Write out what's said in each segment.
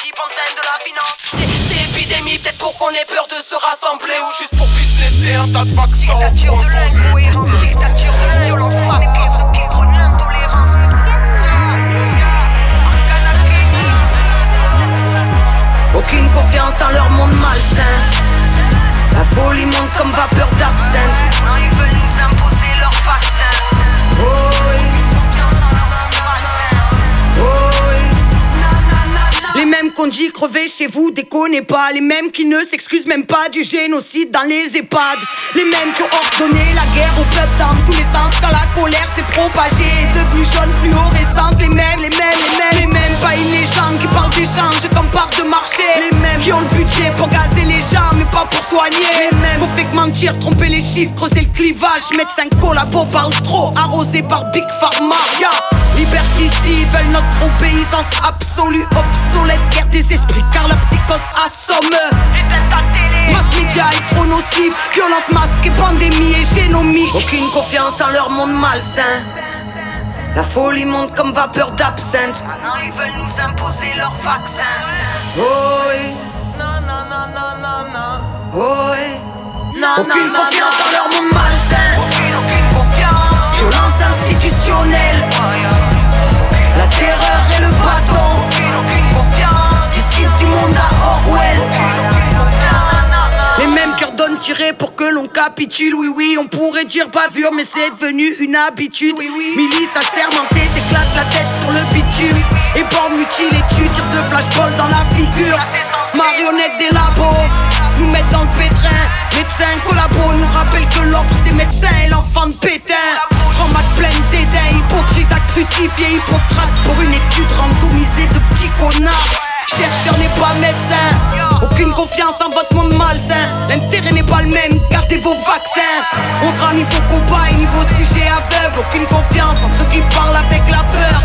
pantin de la finance. C'est épidémie, peut-être pour qu'on ait peur de se rassembler ou juste pour businesser un tas de vaccins. Dictature de l'incohérence, dictature de l'inviolence masquée, ceux qui prônent l'intolérance. Aucune confiance en leur monde malsain. La folie monte comme vapeur d'absinthe. Non, ils veulent nous imposer leur vaccin. Oh oui. Oh oui. Les mêmes qu'on dit crever chez vous, déconnez pas. Les mêmes qui ne s'excusent même pas du génocide dans les EHPAD. Les mêmes qui ont ordonné la guerre au peuple dans tous les sens. Quand la colère s'est propagée et devenue jaune fluorescente. Les mêmes pas une légende qui parlent d'échange comme part de marché. Les mêmes qui ont le budget pour gazer les gens mais pas pour soigner. Les mêmes qu'on fait que mentir, tromper les chiffres, creuser le clivage. Médecins collabos parlent trop, arrosés par Big Pharma. Yeah. Liberticide veulent notre obéissance absolue, obsolète, guerre des esprits car la psychose assomme. Éteins ta télé, mass média est trop nocif, violence masquée, pandémie et génomique. Aucune confiance en leur monde malsain. La folie monte comme vapeur d'absinthe. Maintenant ils veulent nous imposer leur vaccin. Oh oui. Non, non, non, non, non, non. Oh oui. Non, aucune confiance dans leur monde malsain. Aucune confiance. Violence institutionnelle. La terreur et le bâton. Aucune confiance. Disciple du monde à Orwell. Aucune confiance. Les mêmes qui ordonnent tirer pour que l'on capitule. Oui, oui, on pourrait dire bavure, mais c'est devenu une habitude. Oui, oui. Milice assermentée, t'éclates la tête sur le bitume. Et bornes mutiles et tu tires de flashballs dans la figure. Marionnettes des labos, nous mettent dans le pétrin. Médecins collabos nous rappellent que l'ordre des médecins est l'enfant de Pétain. Ramac pleine d'édin, hypocrite à crucifier Hippocrate pour une étude randomisée de petits connards. Chercheur n'est pas médecin. Aucune confiance en votre monde malsain. L'intérêt n'est pas le même, gardez vos vaccins. On sera niveau cobaye, niveau sujet aveugle. Aucune confiance en ceux qui parlent avec la peur.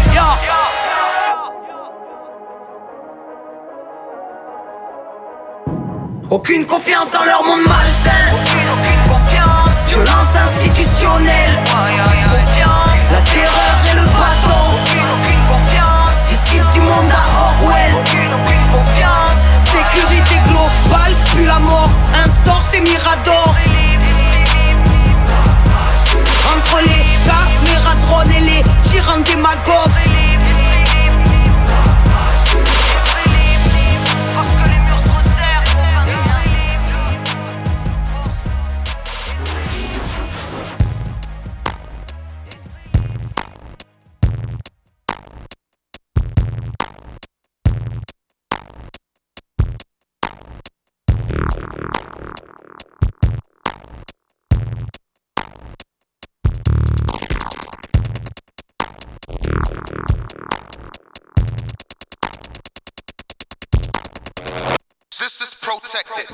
Aucune confiance en leur monde malsain. Aucune confiance. Violence institutionnelle. Confiance. La terreur et le bâton. Aucune confiance. Disciple du monde à Orwell. Aucune confiance. Sécurité globale, puis la mort. Instaure ces miradors. Entre les caméras drones et les tyrans démagogues. Parce que les murs se resserrent. This is protected.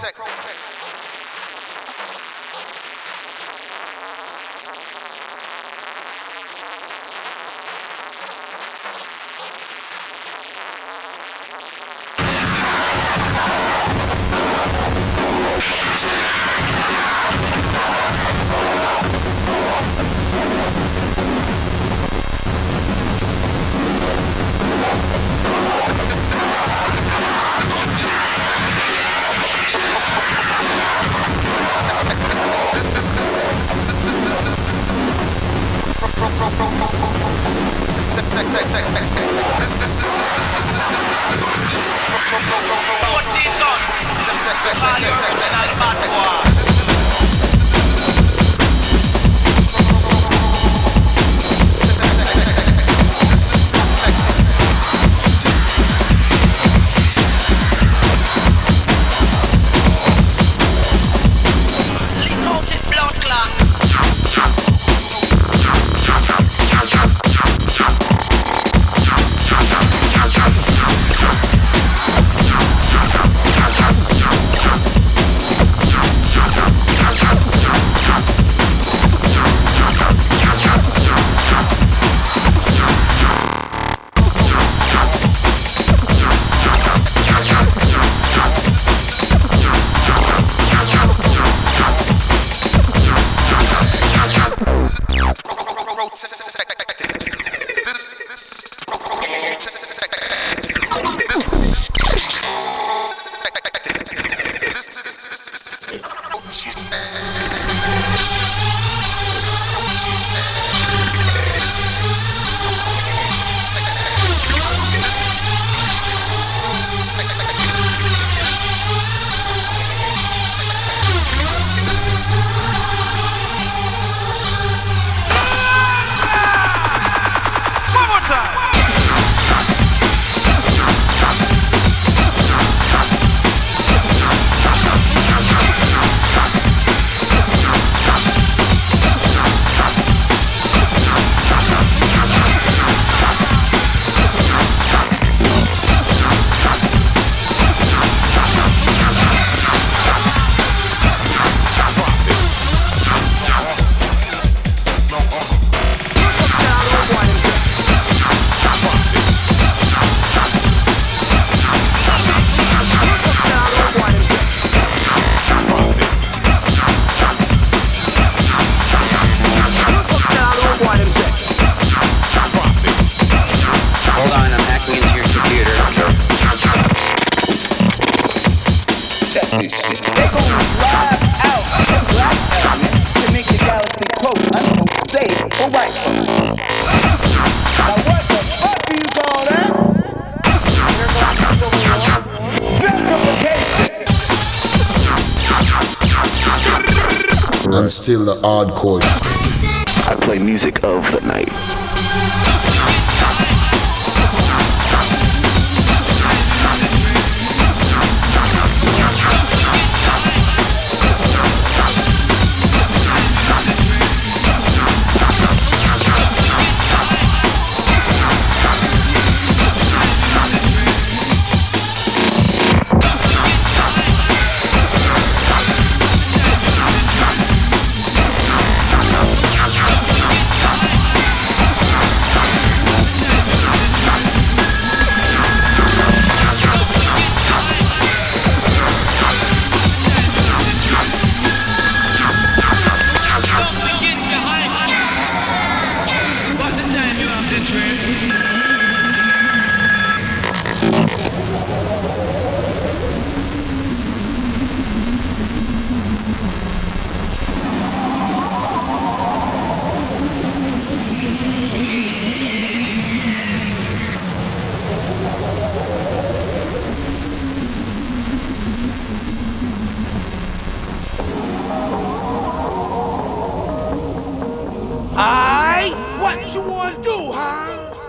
They gon' drive out the black man to make the galaxy quote unsafe. Alright. Now what the fuck do you call that? Gentrification. I'm still the hardcore. I play music of the night. What you wanna do, huh?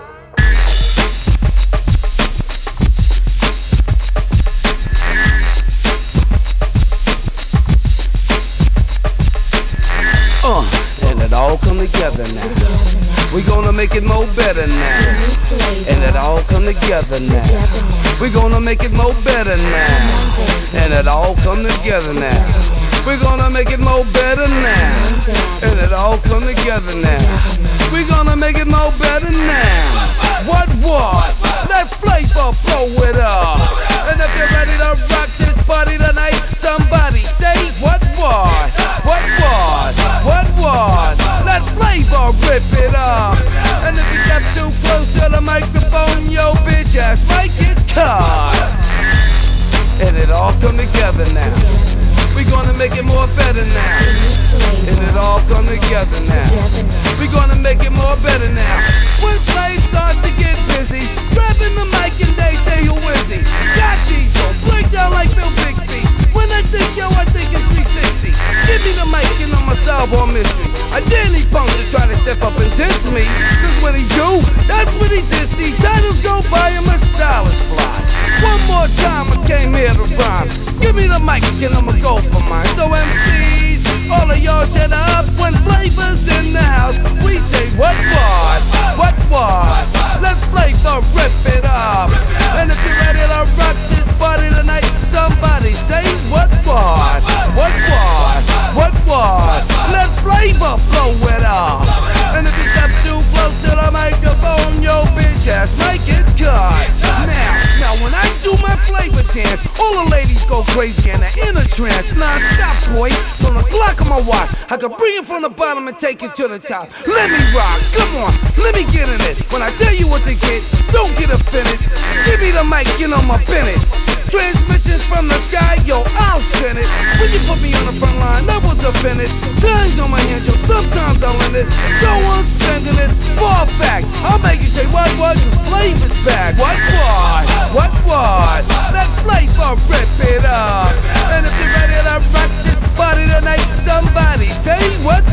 And it all come together now. We gonna make it more better now. And it all come together now. We gonna make it more better now. And it all come together now. We're gonna make it more better now. And it all come together now. We're gonna make it more better now. What? Let flavor blow it up. And if you're ready to rock this party tonight, somebody say what? Let flavor rip it up. And if you step too close to the microphone, yo bitch ass might get caught. And it all come together now. We gonna make it more better now. And it all come together now. We gonna make it more better now. When flames start to get busy, grabbing the mic and they say who is he? Got these on, break down like Phil Bixby. When I think I think in 360. Give me the mic and I'ma solve all mystery. I dare these punks to try to step up and diss me. Cause when he do, that's when he diss. These titles go by and my style is fly. One more time I came here to rhyme. Give me the mic and I'ma go for mine. So MCs, all of y'all shut up. When Flavor's in the house, we say what? Let Flavor rip it up. And if you're ready to rock this party tonight, somebody say what? Let Flavor blow it up. And if you step too close to the microphone, yo bitch ass might get caught. Now when I do my Flavor dance, all the ladies go crazy and they're in a trance. Non-stop, boy, from the clock on my watch, I can bring it from the bottom and take it to the top. Let me rock, come on, let me get in it. When I tell you what to get, don't get offended. Give me the mic and I'ma bend it. Transmissions from the sky, yo, I'll send it. When you put me on the front line, I will defend it. Times on my hands, yo, sometimes I'll end it. No one's spending it, for a fact. I'll make you say what, cause Flavor's back. What? Let Flavor rip it up. And if you're ready to rock this party tonight, somebody say what?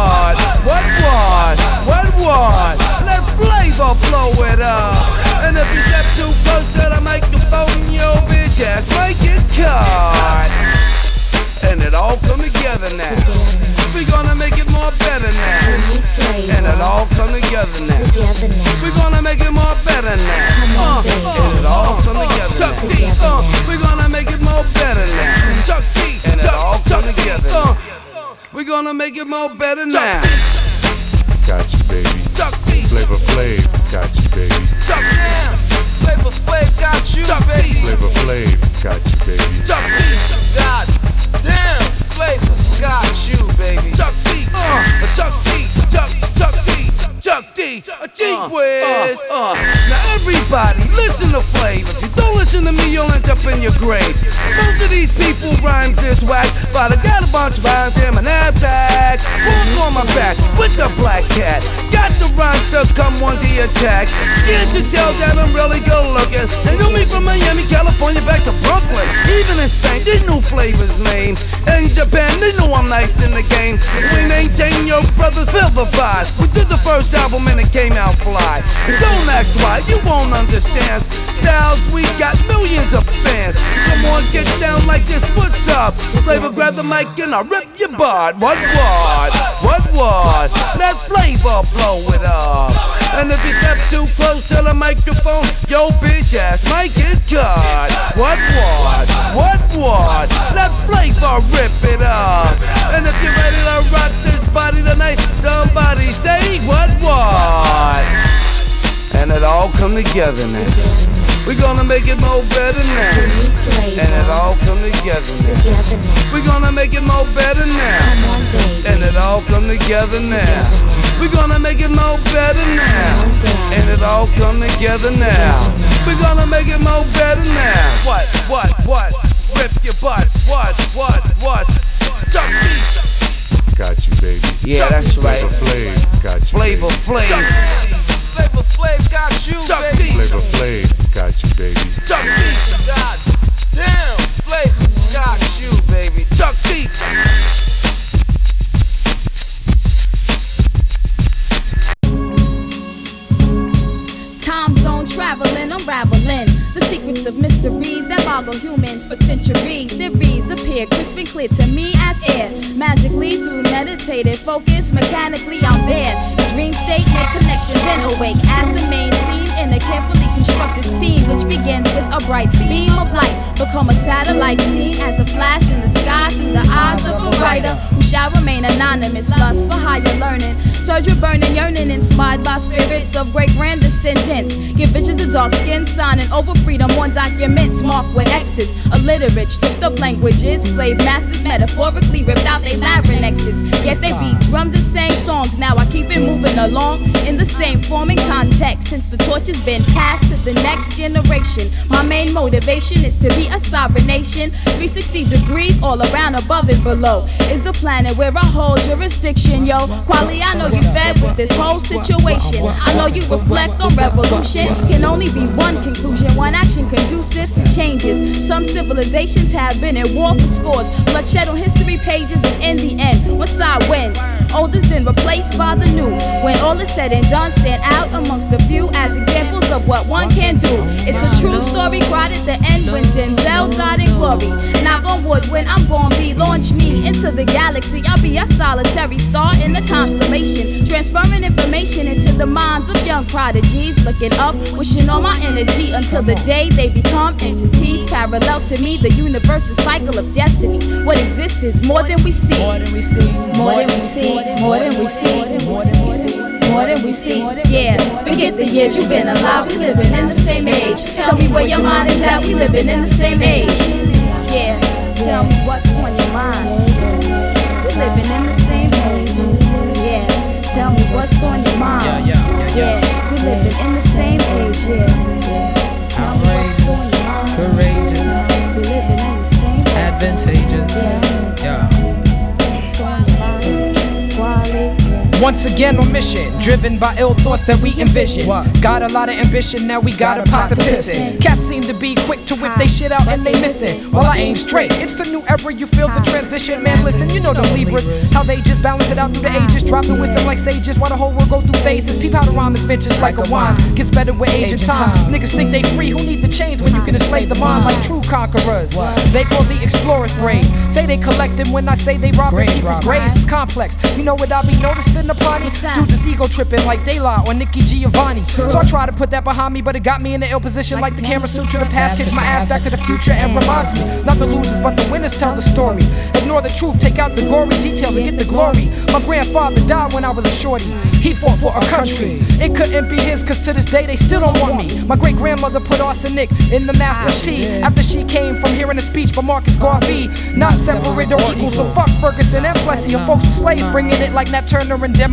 Let Flavor blow it up. And if you step too close to the microphone, yo bitch ass might get caught. And it all come together now. We gonna make it more better now. And it all come together now. We gonna make it more better now. And it all come together now. Chuck D, we gonna make it more better now. Chuck D, and it all come together. We gonna make it more better now. Got you, baby. Chuck D, Flavor Flav, got you, baby. Chuck down. Flavor Flav got you, baby. Flavor Flav, got you, baby. Chuck D, God damn, Flavor got you, baby. Chuck D, Chuck D, a G Wiz. Now everybody, listen to Flavor. If you Don't listen to me, you'll end up in your grave. Most of these people rhymes is whack, but I got a bunch of rhymes in my knapsack. Walk on my back with the black cat. Got the rhymes to come on the attack. Can't you tell that I'm really good looking? They knew me from Miami, California, back to Brooklyn. Even in Spain, they knew Flavor's name. In Japan, they know I'm nice in the game. We maintain your brothers, feel the vibe. We did the first album and it came out fly. So don't ask why, you won't understand. Styles, we got millions of fans. So come on, get down like this, what's up? Flavor, grab the mic and I'll rip your butt. What? Let Flavor blow it up. And if you step too close to the microphone, yo bitch ass might get cut. What? Let Flavor rip it up. And if you're ready to rock this body tonight, somebody say what? And it all come together now. We're gonna make it more better now. And it all come together now. We're gonna make it more better now. And it all come together now. We're gonna make it more better now. And it all come together now. We're gonna make it more better now. What? Rip your butt. What? Chuck D. Got you, baby. Yeah, that's right. Flavor Flav, got you. Flavor Flav. Flavor Flav got you, Chuck baby. D. Flavor Flav, got you, baby. Chuck D. God damn, Flavor got you, baby. Chuck D. Time zone traveling, unraveling the secrets of mysteries that boggle humans for centuries. Theories appear crisp and clear to me as air. Magically through meditative focus, mechanically I'm there. Dream state, make connection, then awake as the main theme in a carefully constructed scene, which begins with a bright beam of light. Become a satellite seen as a flash in the sky through the eyes of a writer who shall remain anonymous. Lust for higher learning, surge with burning, yearning, inspired by spirits of great grand descendants. Give visions of dark skin, signing over freedom on documents marked with X's. Illiterate, stripped of languages, slave masters metaphorically ripped out they larynxes. Yet they beat drums and sang songs. Now I keep it moving along in the same form and context. Since the torch has been passed to the next generation, my main motivation is to be a sovereign nation. 360 degrees all around, above and below is the planet where I hold jurisdiction, yo. Quali, I know you fed with this whole situation. I know you reflect on revolution. Can only be one conclusion, one action conducive to changes. Some civilizations have been at war for scores, bloodshed on history pages, and in the end, what side wins? Old is then replaced by the new. When all is said and done, stand out amongst the few as examples of what one can do. It's a true story, right at the end when Denzel died in glory. Knock on wood, when I'm gonna be, launch me into the galaxy. I'll be a solitary star in the constellation, transferring information into the minds of young prodigies. Looking up, wishing all my energy until the day they become entities parallel to me. The universe's cycle of destiny. What exists is more than we see. More than we see. More than we see. More than we see. More than we see. More than we see. Yeah, forget the years you've been alive. We living in the same age. Tell me where your mind is at. We living in the same age. Yeah, tell me what's on your mind. We living in the same age. Yeah, tell me what's on your mind. Yeah, we living in the same age. Yeah, tell me what's on your mind. Courageous. We living in the same age. Advantageous. Yeah. What's on your mind? Quality. Once again on mission, driven by ill thoughts that we envision. Got a lot of ambition, now we got a pot to piss in. Cats seem to be quick to whip they shit out and they missing. While I aim straight, it's a new era, you feel the transition. Man, listen, you know the Libras, how they just balance it out through the ages. Dropping wisdom like sages, while the whole world go through phases. Peep how the rhyme is vintage like a wine, gets better with age and time. Niggas think they free, who need the chains when you can enslave the mind like true conquerors. They call the explorers brave, say they collect them when I say they robbing people's graves. It's complex, you know what I be noticing upon it? Dude, this ego tripping like Daylight or Nikki Giovanni. So I try to put that behind me, but it got me in the ill position like the camera suture. The past kicks my ass back to the future and reminds me, not the losers but the winners tell the story. Ignore the truth, take out the gory details and get the glory. My grandfather died when I was a shorty. He fought for our country. It couldn't be his, cause to this day they still don't want me. My great grandmother put arsenic in the master's tea after she came from hearing a speech by Marcus Garvey. Not separate or equal, so fuck Ferguson and Plessy. And folks with slaves bringing it like Nat Turner and Demo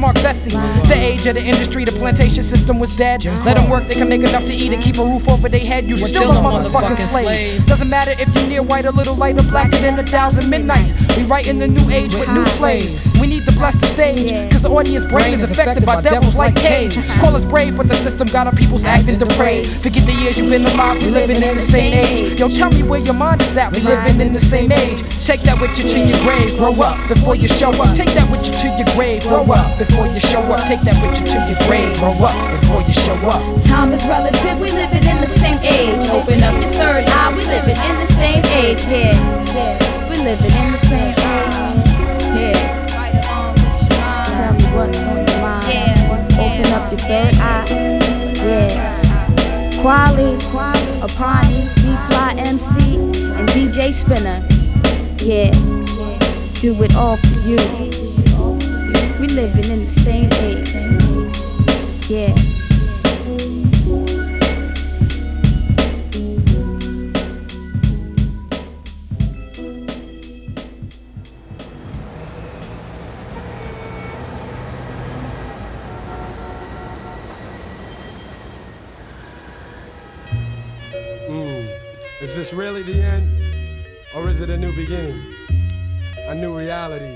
Mark Vesey. The age of the industry, the plantation system was dead. Let them work, they can make enough to eat and keep a roof over their head. You still a motherfucking slave. Doesn't matter if you're near white, a little lighter, blacker than 1,000 midnights. We write in the new age with new slaves. We need to bless the stage, cause the audience brain is affected by devils like Cage. Call us brave, but the system got our people's acting depraved. Forget the years you've been alive, we living in the same age. Yo, tell me where your mind is at, we living in the same age. Take that with you to your grave, grow up before you show up. Take that with you to your grave, grow up before you show up. Take that with you to your grave, grow up before you show up. Time is relative, we living in the same age. Open up your third eye, we living in the same age. Yeah, we living in the same age. Yeah, tell me what's on your mind. Open up your third eye. Yeah, Quali, Apani, B-Fly MC, and DJ Spinner. Yeah, do it all for you. We living in the same age. Yeah. Is this really the end? Or is it a new beginning? A new reality?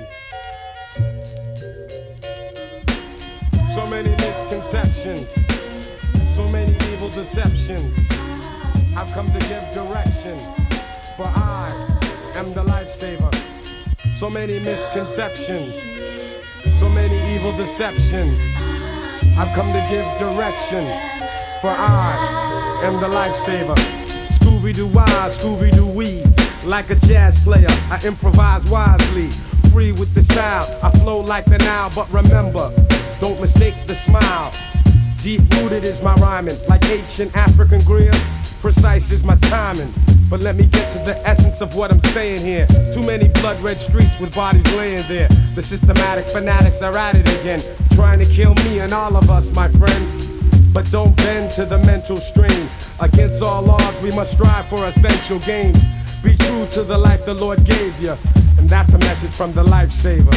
So many misconceptions, so many evil deceptions. I've come to give direction, for I am the lifesaver. So many misconceptions, so many evil deceptions. I've come to give direction, for I am the lifesaver. Scooby-Doo-wah, Scooby-Doo-wee. Like a jazz player, I improvise wisely. Free with the style, I flow like the Nile. But remember, don't mistake the smile. Deep-rooted is my rhyming. Like ancient African griots, precise is my timing. But let me get to the essence of what I'm saying here. Too many blood-red streets with bodies laying there. The systematic fanatics are at it again, trying to kill me and all of us, my friend. But don't bend to the mental strain. Against all odds, we must strive for essential gains. Be true to the life the Lord gave you. And that's a message from the lifesaver.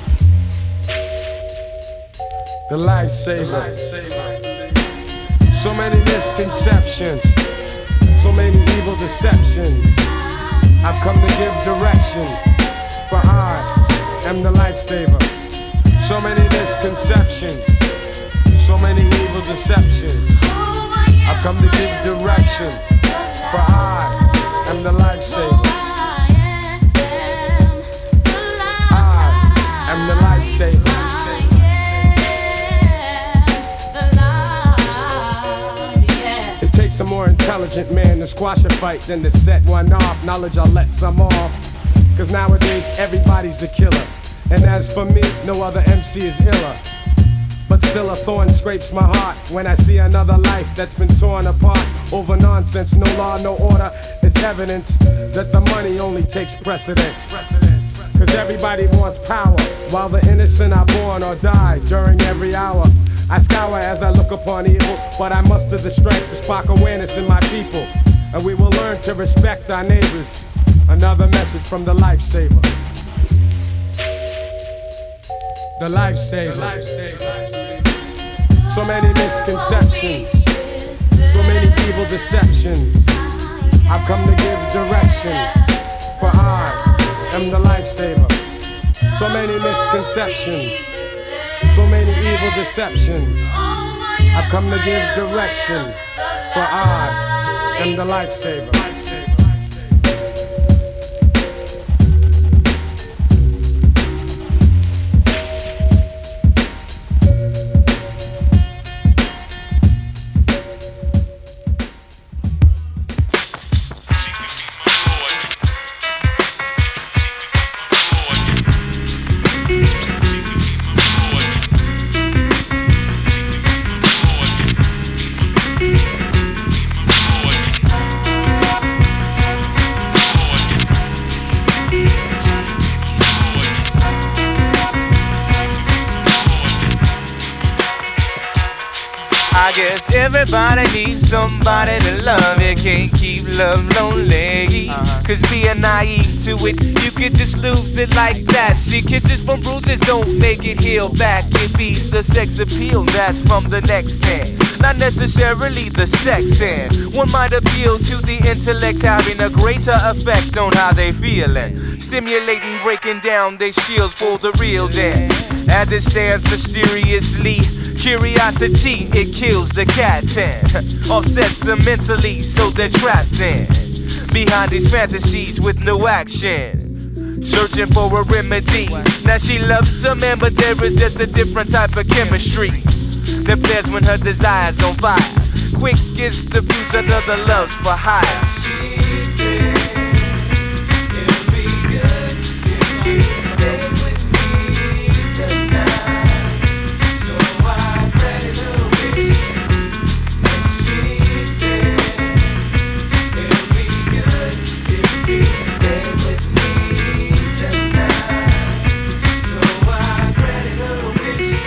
The lifesaver. So many misconceptions, so many evil deceptions. I've come to give direction, for I am the lifesaver. So many misconceptions, so many evil deceptions. I've come to give direction, for I am the lifesaver. I am the lifesaver. It takes a more intelligent man to squash a fight than to set one off. Knowledge, I'll let some off, cause nowadays everybody's a killer. And as for me, no other MC is iller. But still a thorn scrapes my heart when I see another life that's been torn apart over nonsense, no law, no order. It's evidence that the money only takes precedence. Cause everybody wants power, while the innocent are born or die during every hour. I scour as I look upon evil, but I muster the strength to spark awareness in my people. And we will learn to respect our neighbors. Another message from the lifesaver. The lifesaver. So many misconceptions, so many evil deceptions. I've come to give direction, for I am the lifesaver. So many misconceptions, so many evil deceptions. I've come to give direction, for I am the lifesaver. guess everybody needs somebody to love. You can't keep love lonely, cause being naive to it, you could just lose it like that. See, kisses from bruises don't make it heal back. It beats the sex appeal that's from the next hand, not necessarily the sex end. One might appeal to the intellect, having a greater effect on how they feeling, stimulating, breaking down their shields for the real dead. As it stands mysteriously, curiosity, it kills the cat and offsets them mentally, so they're trapped in behind these fantasies with no action, searching for a remedy. Now she loves a man, but there is just a different type of chemistry that flares when her desire's on fire. Quick is the fuse, another loves for hire. She said it'll be good if you stay with me tonight, so I granted her wish. And she said it'll be good if you stay with me tonight, so I granted her wish.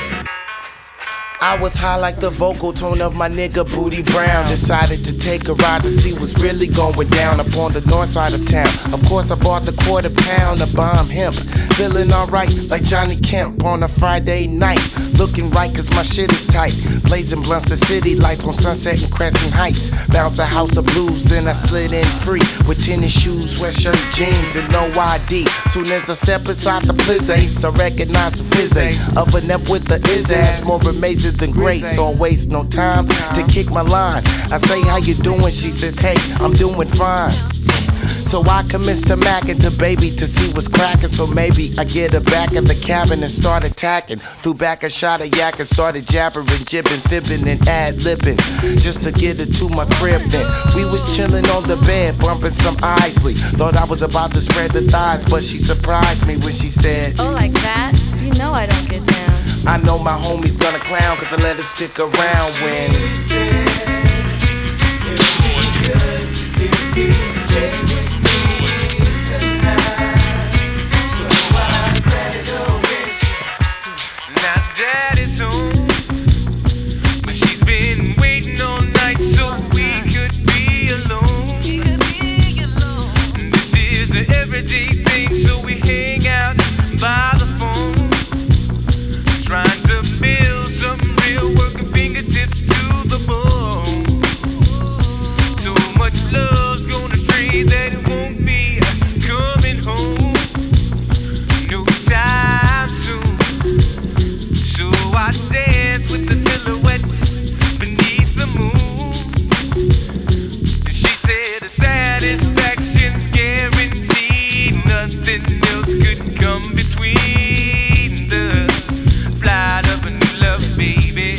I was high like the vocal tone of my nigga Booty Brown. Decided to take a ride to see what's really going down up on the north side of town. Of course I bought the £quarter of bomb hemp. Feeling alright like Johnny Kemp on a Friday night. Looking right cause my shit is tight. Blazing blunts the city lights on Sunset and Crescent Heights. Bounce a house of blues, then I slid in free with tennis shoes, sweatshirt, jeans, and no ID. Soon as I step inside the place, I recognize the fizz of an up with the is-ass, more amazing than great. So I waste no time to kick my line. I say, how you doing? She says, hey, I'm doing fine. So I commenced to Mac into baby to see what's cracking. So maybe I get her back in the cabin and start attacking. Threw back a shot of yak and started jabbering, jibbing, fibbing, and ad-libbing just to get her to my crib. Then we was chilling on the bed, bumping some Isley. Thought I was about to spread the thighs, but she surprised me when she said, oh, like that? You know I don't get down. I know my homie's gonna clown cause I let her stick around when she said it'll be good if you stay with me tonight, so I granted her wish. Now daddy's home, but she's been waiting all night so we could be alone. This is an everyday thing, so we hang out by the phone, trying to build some real working fingertips to the bone. So much love's gonna stray that it won't be coming home no time soon. So I dance with the silhouettes beneath the moon. And she said the satisfaction's guaranteed, nothing else could come between the flight of a new love, baby.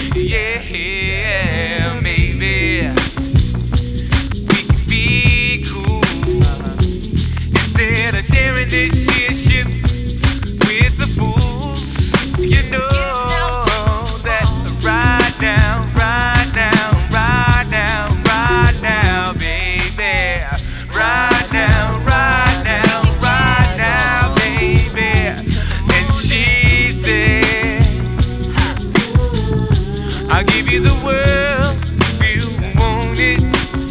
Yeah, maybe we can be cool instead of sharing this shit with the fools. You know that right now, right now, right now, right now, baby. Right now, right now, right now, baby. And she said, I'll give you the world if you want it.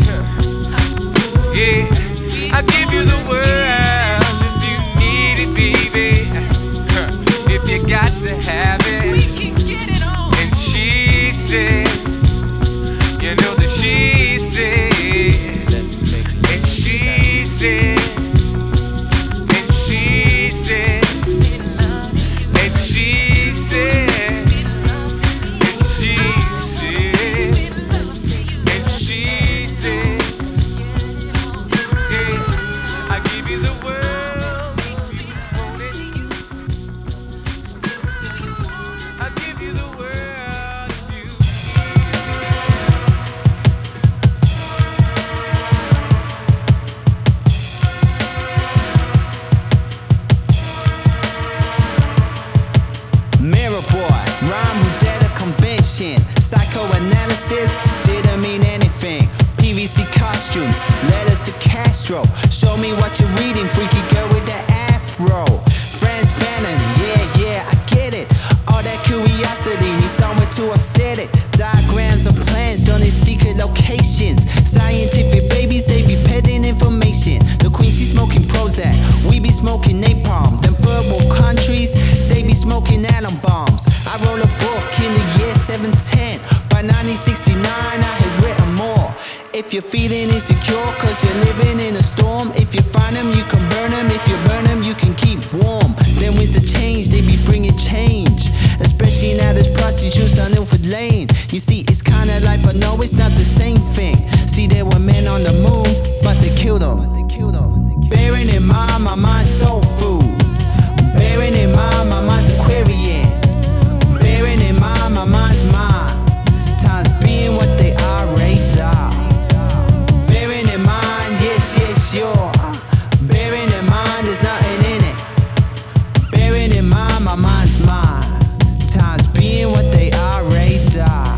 Yeah, I'll give you the world if you need it, baby. If you got to have it, we can get it on. And she said, you know that she said, let's make it. And she said, and she said, and she said. Psychoanalysis didn't mean anything. PVC costumes led us to Castro. Show me what you're reading, freaky girl with the afro. Franz Fanon, yeah, I get it. All that curiosity needs somewhere to set it. Diagrams of If you're feeling insecure cause you're living in a storm, if you find them you can burn them, if you burn them you can keep warm. Then winds of change, they be bringing change, especially now there's prostitutes on Ilford Lane. You see it's kinda like, but no it's not the same thing. See there were men on the moon, but they killed them. Bearing in mind my mind's soul food, bearing in mind my mind's Aquarian, bearing in mind my mind's mine, times being what they are radar. Bearing in mind, yes, you're bearing in mind there's nothing in it. Bearing in mind my mind's mine, times being what they are radar.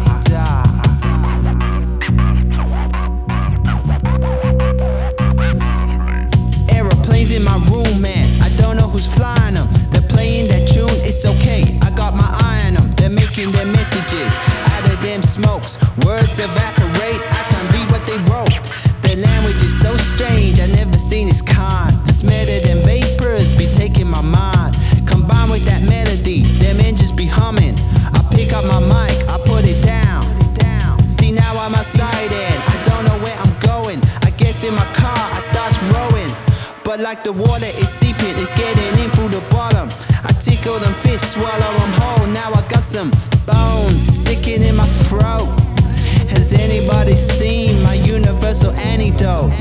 Aeroplanes in my room, man, I don't know who's flying them. They're playing that tune, it's okay, I got my eye on them. They're making their messages out of them smokes. Words evaporate, I can't read what they wrote. Their language is so strange, I never seen its kind. The smell of them vapors be taking my mind. Combined with that melody, them engines be humming. I pick up my mic, I put it down. See now I'm outside and I don't know where I'm going. I guess in my car I start rowing, but like the water is seeping, it's getting in through the bottom. I tickle them fish, swallow them whole. Now I got some bones sticking in my throat. Has anybody seen my universal antidote?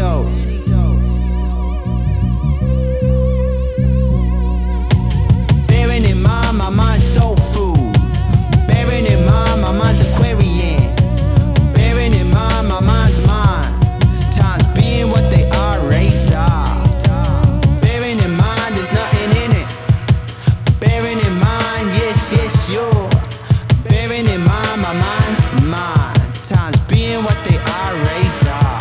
Bearing in mind my mind's soul food, bearing in mind my mind's Aquarian, bearing in mind my mind's mine, times being what they are radar. Bearing in mind there's nothing in it. Bearing in mind, yes, you're bearing in mind my mind's mine, times being what they are radar.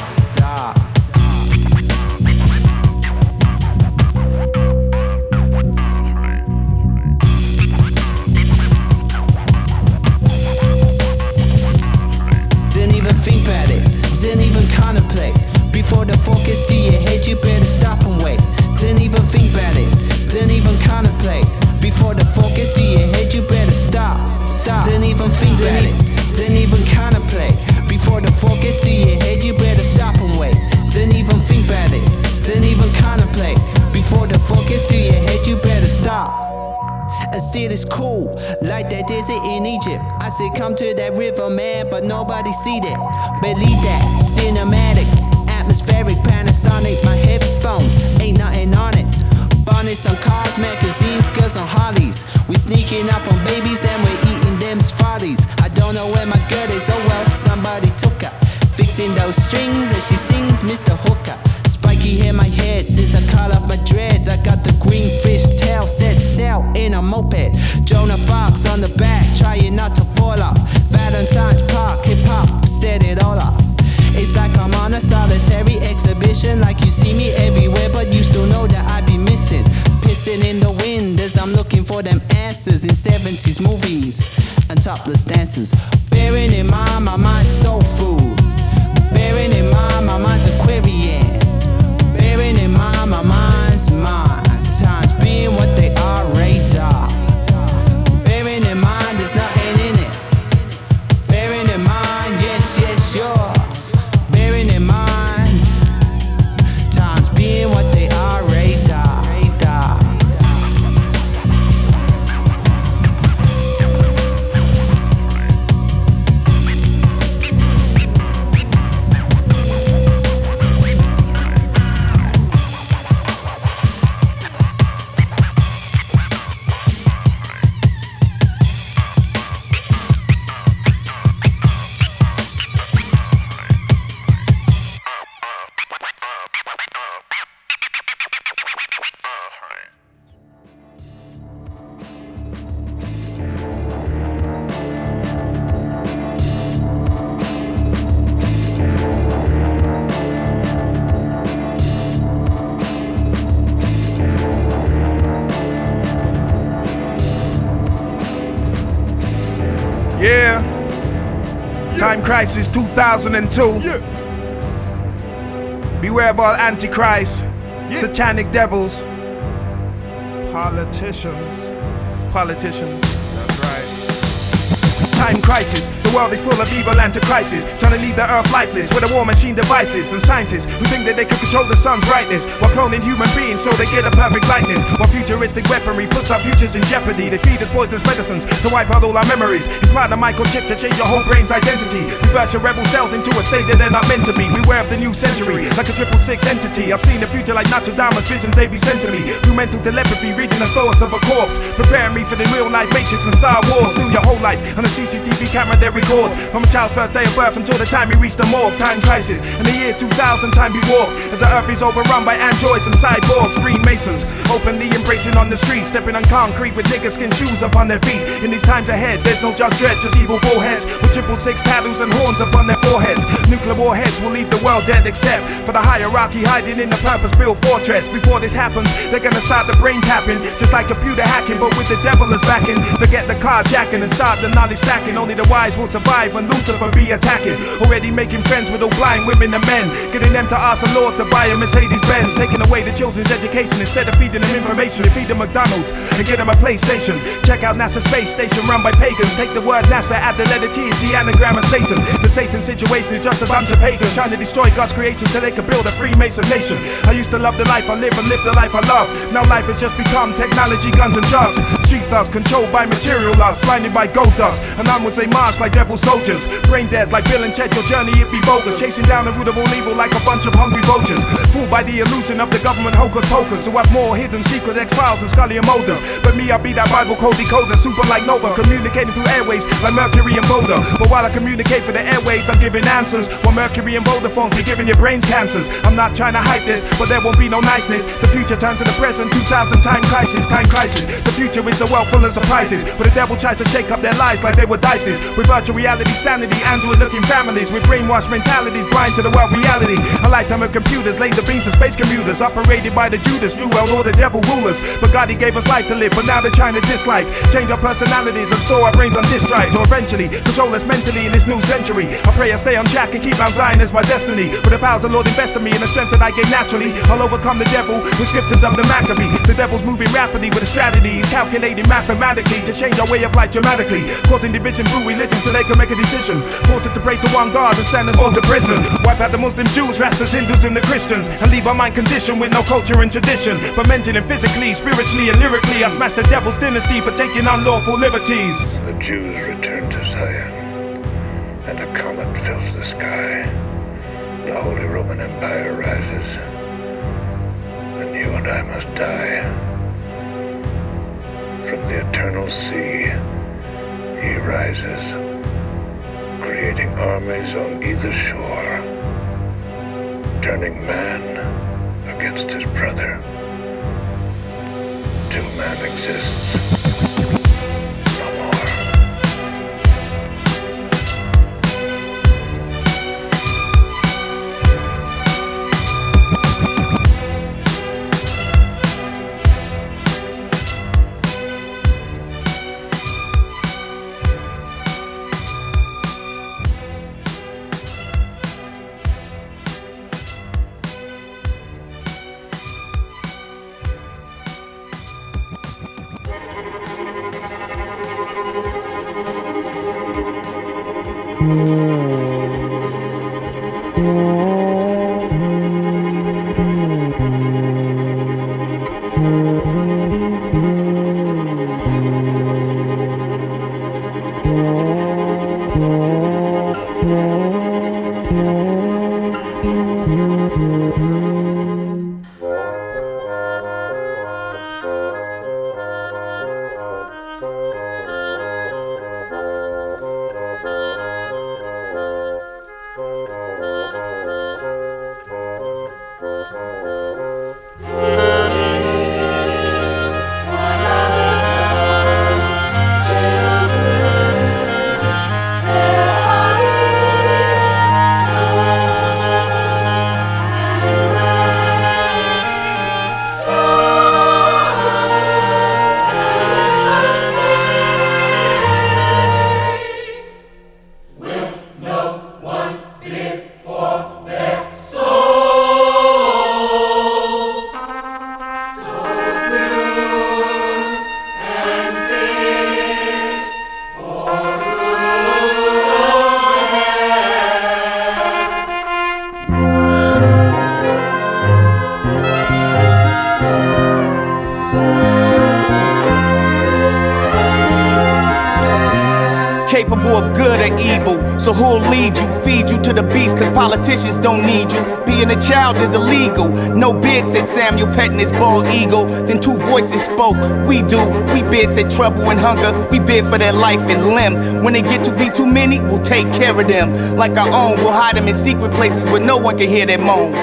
Didn't even think about it, didn't even contemplate. Before the focus to your head, you better stop and wait. Didn't even think about it, didn't even contemplate. Before the focus to your head, you better stop. Didn't even think about it, didn't even contemplate. Before the focus to your head, you better stop and wait. Didn't even think about it, didn't even contemplate. Before the focus to your head, you better stop. And still it's cool, like that desert in Egypt. I said come to that river, man, but nobody see that. Believe that, cinematic, atmospheric, Panasonic. My headphones, ain't nothing on it. Bonnets on cars, magazines, girls on Harleys. We sneaking up on babies and we're eating them follies. I don't know where my girl is, oh well, somebody took her. Fixing those strings as she sings Mr. Hooker. Spiky hair my head since I cut off my dreads. I got the green fish tail, set sail in a moped. Jonah Fox on the back, trying not to fall off. Valentine's Park, hip hop, set it all off. It's like I'm on a solitary exhibition, like you see me everywhere, but you still know that I be missing. Pissing in the wind as I'm looking for them answers in 70s movies and topless dancers. Bearing in mind my mind's soul food, bearing in mind my mind's Aquarian, bearing in mind my mind's mine, times being what they are radar. Bearing in mind there's nothing in it. Bearing in mind, yes, you're bearing in mind, times being what they are radar. Yeah. Time Crisis 2002. Beware of all antichrists, satanic devils, politicians. That's right. time crisis. The world is full of evil antichrists, trying to leave the earth lifeless with a war machine devices and scientists who think that they can control the sun's brightness while cloning human beings so they get a perfect likeness. While futuristic weaponry puts our futures in jeopardy, they feed us poisonous medicines to wipe out all our memories. Implant a microchip to change your whole brain's identity. Reverse your rebel cells into a state that they're not meant to be. Beware of the new century, like a 666 entity. I've seen the future like Notre Dame's visions they be sent to me. Through mental telepathy, reading the thoughts of a corpse, preparing me for the real life Matrix and Star Wars. Soon your whole life on a CCTV camera they record, from a child's first day of birth until the time he reached the morgue. Time crisis, in the year 2000 time be warped, as the earth is overrun by androids and cyborgs. Freemasons openly embracing on the street, stepping on concrete with nigger skin shoes upon their feet. In these times ahead, there's no Judge Dredd, just evil bullheads with 666 tattoos and horns upon their foreheads. Nuclear warheads will leave the world dead except for the hierarchy hiding in the purpose-built fortress. Before this happens, they're gonna start the brain tapping, just like computer hacking, but with the devil as backing. Forget the carjacking and start the knowledge stacking. Only the wise will survive when Lucifer be attacking. Already making friends with all blind women and men, getting them to ask the Lord to buy a Mercedes-Benz. Taking away the children's education instead of feeding them information. They feed them McDonald's and get them a PlayStation. Check out NASA space station run by pagans. Take the word NASA, add the letter T, it's the anagram of Satan. The Satan situation is just a bunch of pagans trying to destroy God's creation so they could build a Freemason nation. I used to love the life I live and live the life I love. Now life has just become technology, guns and drugs. Street thugs controlled by material lust, blinded by gold dust. And onwards they march like devil soldiers, brain dead like Bill and Ted. Your journey it be bogus, chasing down the root of all evil like a bunch of hungry vultures. Fooled by the illusion of the government hocus pocus, who have more hidden secret X-Files than Scully and Mulder. But me, I'll be that Bible code decoder, super like Nova, communicating through airways like Mercury and Boulder. But while I communicate for the airways, I'm giving answers, while Mercury and Boulder phones be giving your brains cancers. I'm not trying to hype this, but there won't be no niceness. The future turns to the present, 2000 time crisis, time crisis. The future is a world full of surprises, where the devil tries to shake up their lives like they were dices. With virtual reality sanity, android-looking families with brainwashed mentalities, blind to the world reality. A lifetime of computers, laser beams and space commuters, operated by the Judas, New World Order devil rulers. But God, he gave us life to live, but now they're trying to diss life, change our personalities and store our brains on disk drive, to eventually control us mentally in this new century. I pray I stay on track and keep Mount Zion as my destiny. With the powers the Lord invest in me and the strength that I gain naturally, I'll overcome the devil with scriptures of the Maccabee. The devil's moving rapidly with a strategy, he's calculating mathematically to change our way of life dramatically, causing division through religion so they can make a decision, force it to pray to one God and send us all to prison. Wipe out the Muslim Jews, Rastas, Hindus and the Christians, and leave our mind conditioned with no culture and tradition. But mentally and physically, spiritually and lyrically, I smash the devil's dynasty for taking unlawful liberties. The Jews return to Zion, and a comet fills the sky. The Holy Roman Empire rises, and you and I must die. From the eternal sea, he rises, creating armies on either shore, turning man against his brother, till man exists no more. the evil. So who'll lead you, feed you to the beast, cause politicians don't need you. Being a child is illegal. No bid, said Samuel, petting his bald eagle. Then two voices spoke, we do. We bid, said trouble and hunger. We bid for their life and limb. When they get to be too many, we'll take care of them. Like our own, we'll hide them in secret places where no one can hear their moan.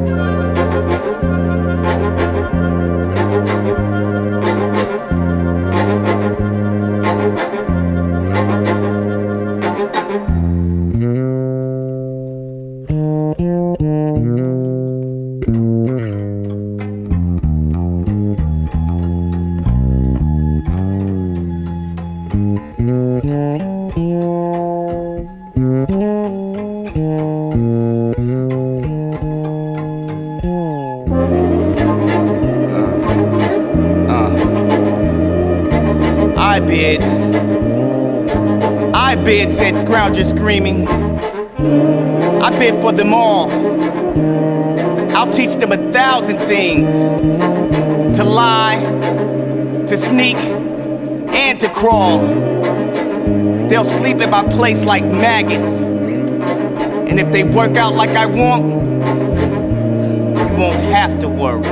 I bid, said Scrounger screaming. I bid for them all. I'll teach them 1,000 things. To lie, to sneak, and to crawl. They'll sleep at my place like maggots. And if they work out like I want, you won't have to worry.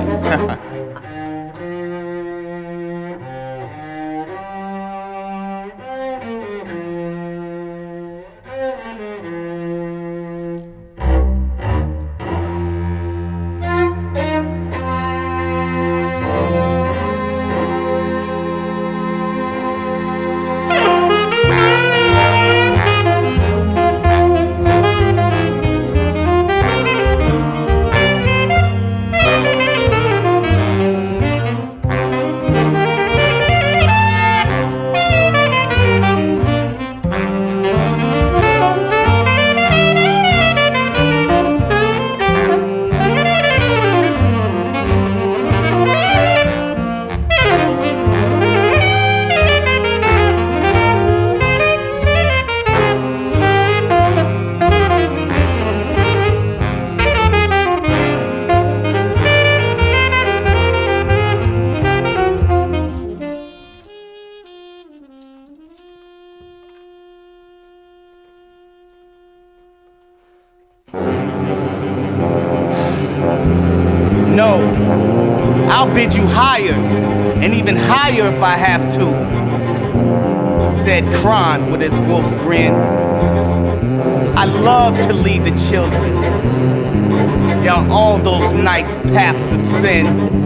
No, I'll bid you higher, and even higher if I have to, said Kron with his wolf's grin. I love to lead the children down all those nice paths of sin.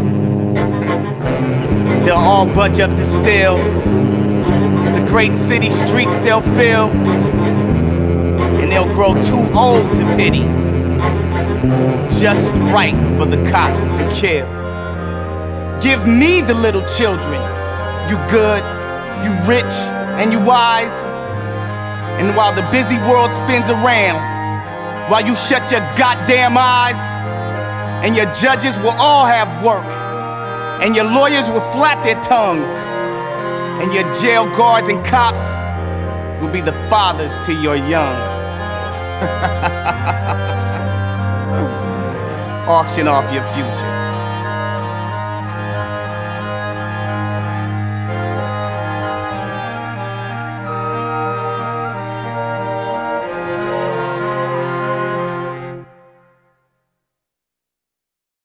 They'll all budge up to still. The great city streets they'll fill, and they'll grow too old to pity. Just right for the cops to kill. Give me the little children, you good, you rich, and you wise. And while the busy world spins around, while you shut your goddamn eyes, and your judges will all have work, and your lawyers will flap their tongues, and your jail guards and cops will be the fathers to your young. Auction off your future.